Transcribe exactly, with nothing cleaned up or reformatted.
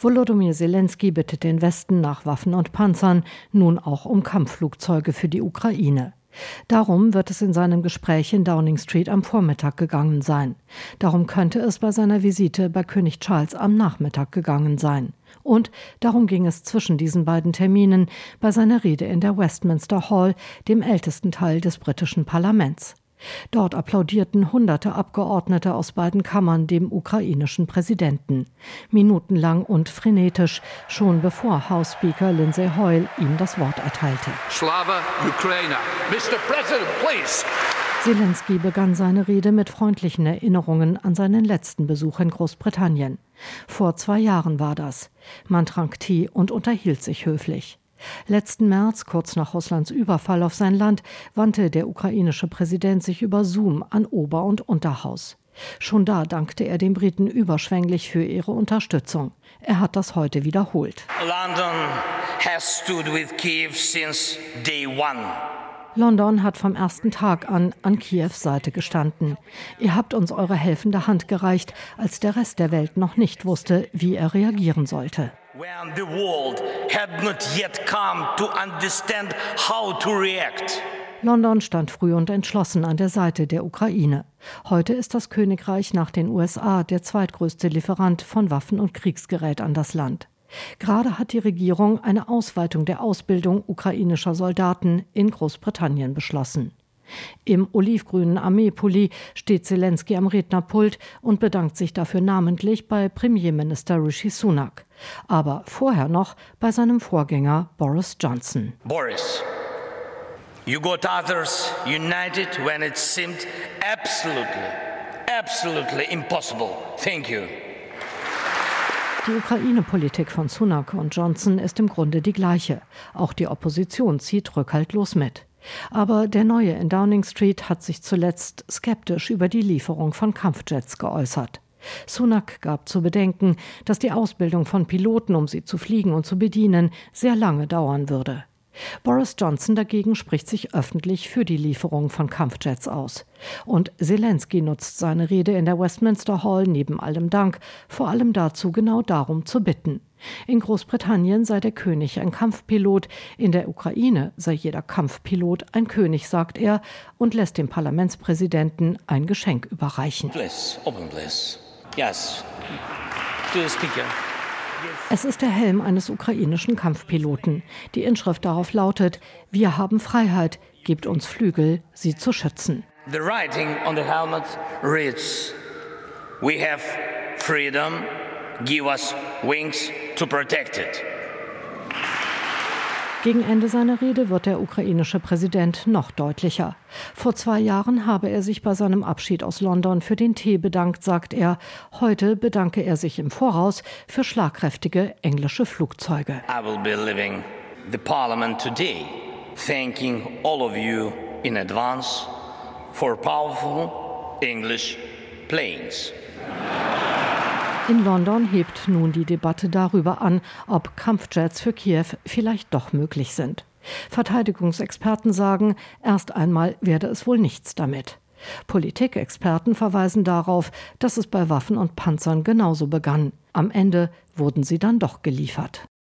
Volodymyr Zelensky bittet den Westen nach Waffen und Panzern, nun auch um Kampfflugzeuge für die Ukraine. Darum wird es in seinem Gespräch in Downing Street am Vormittag gegangen sein. Darum könnte es bei seiner Visite bei König Charles am Nachmittag gegangen sein. Und darum ging es zwischen diesen beiden Terminen bei seiner Rede in der Westminster Hall, dem ältesten Teil des britischen Parlaments. Dort applaudierten hunderte Abgeordnete aus beiden Kammern dem ukrainischen Präsidenten. Minutenlang und frenetisch, schon bevor House Speaker Lindsay Hoyle ihm das Wort erteilte. Slava Ukraina. Mister President, please. Zelensky begann seine Rede mit freundlichen Erinnerungen an seinen letzten Besuch in Großbritannien. Vor zwei Jahren war das. Man trank Tee und unterhielt sich höflich. Letzten März, kurz nach Russlands Überfall auf sein Land, wandte der ukrainische Präsident sich über Zoom an Ober- und Unterhaus. Schon da dankte er den Briten überschwänglich für ihre Unterstützung. Er hat das heute wiederholt. London has stood with Kiev since day one. London hat vom ersten Tag an an Kiews Seite gestanden. Ihr habt uns eure helfende Hand gereicht, als der Rest der Welt noch nicht wusste, wie er reagieren sollte. When the world had not yet come to understand how to react. London stand früh und entschlossen an der Seite der Ukraine. Heute ist das Königreich nach den U S A der zweitgrößte Lieferant von Waffen und Kriegsgerät an das Land. Gerade hat die Regierung eine Ausweitung der Ausbildung ukrainischer Soldaten in Großbritannien beschlossen. Im olivgrünen Armeepulli steht Zelensky am Rednerpult und bedankt sich dafür namentlich bei Premierminister Rishi Sunak. Aber vorher noch bei seinem Vorgänger Boris Johnson. Boris, you got others united when it seemed absolutely, absolutely impossible. Thank you. Die Ukraine-Politik von Sunak und Johnson ist im Grunde die gleiche. Auch die Opposition zieht rückhaltlos mit. Aber der Neue in Downing Street hat sich zuletzt skeptisch über die Lieferung von Kampfjets geäußert. Sunak gab zu bedenken, dass die Ausbildung von Piloten, um sie zu fliegen und zu bedienen, sehr lange dauern würde. Boris Johnson dagegen spricht sich öffentlich für die Lieferung von Kampfjets aus. Und Zelensky nutzt seine Rede in der Westminster Hall neben allem Dank vor allem dazu, genau darum zu bitten. In Großbritannien sei der König ein Kampfpilot, in der Ukraine sei jeder Kampfpilot ein König, sagt er, und lässt dem Parlamentspräsidenten ein Geschenk überreichen. Please, open please. Yes. To the speaker. Es ist der Helm eines ukrainischen Kampfpiloten. Die Inschrift darauf lautet: Wir haben Freiheit, gebt uns Flügel, sie zu schützen. The writing on the helmet reads: We have freedom, give us wings to protect it. Gegen Ende seiner Rede wird der ukrainische Präsident noch deutlicher. Vor zwei Jahren habe er sich bei seinem Abschied aus London für den Tee bedankt, sagt er. Heute bedanke er sich im Voraus für schlagkräftige englische Flugzeuge. I will be leaving the Parliament today, thanking all of you in advance for powerful English planes. In London hebt nun die Debatte darüber an, ob Kampfjets für Kiew vielleicht doch möglich sind. Verteidigungsexperten sagen, erst einmal werde es wohl nichts damit. Politikexperten verweisen darauf, dass es bei Waffen und Panzern genauso begann. Am Ende wurden sie dann doch geliefert.